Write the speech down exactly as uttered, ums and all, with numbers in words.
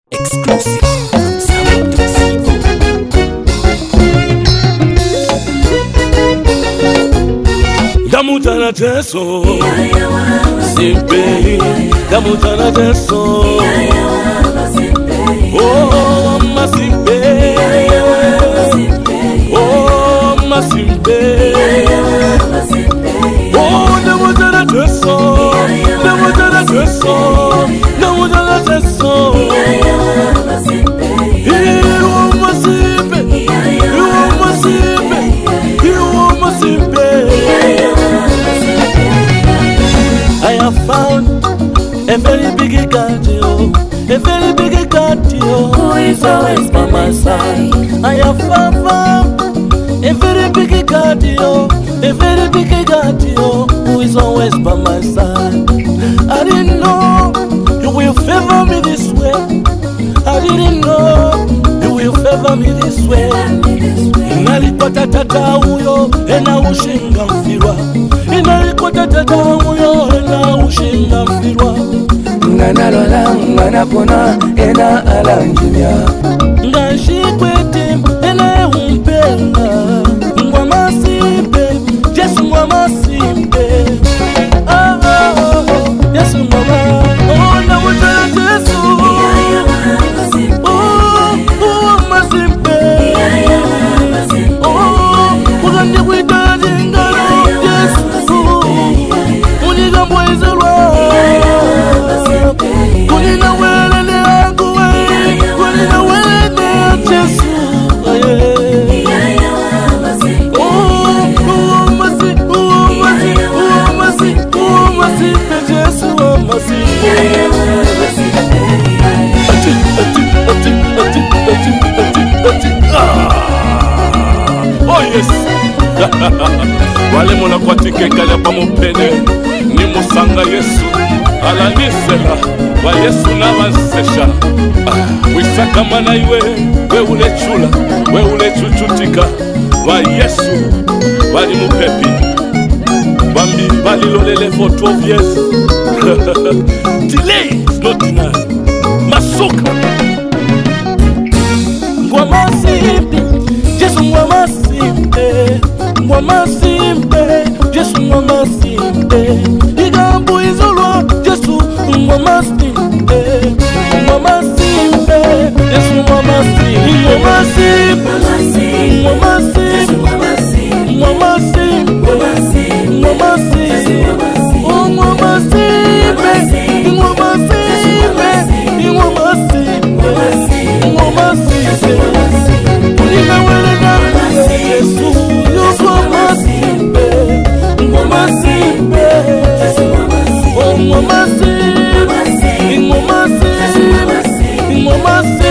Exclusive from Samuel Tuxedo. Damutana teso Simpe Damutana teso Oh ma simpe Oh ma simpe Oh damutana teso Damutana teso Damutana teso You ma simpe You ma simpe You ma simpe. I have found a very big God, yo, a very big God, yo, who is always by my side. I have found a very big God, yo, a very big God, yo, who is always by my side. I didn't know you will favor me this way. I didn't know you will favor me this way. Inalipata tata uyo ena ushinga mfirwa. Inalipata tata uyo ena ushinga mfirwa. Ngana lola ngana pona ena alanjinya. Ngashikwete ena umpenda. Ngwa masimpe, Yesu ngwa masimpe. Oh oh oh, Yesu ngwa ma. Oh na wutana Yesu. Oh yes. Wale mona kwa tikeka ya pamupene ni musanga Yesu alanisela wa Yesu na wansesha. Wisaka mana iwe we ule chula we ule chuchutika wa Yesu wali mupepi bambi bali lolele for twelve years. Delay is not denied. Masuka ngoma simpe Yesu ngoma simpe ngoma simpe Yesu ngoma simpe igambo izolwa Yesu ngoma simpe ngoma simpe Yesu ngoma simpe ngoma simpe ngoma simpe ngoma simpe ngoma simpe ngoma simpe ngoma simpe ngoma simpe ngoma simpe Ngoma simpe, ngoma simpe, ngoma simpe, ngoma simpe.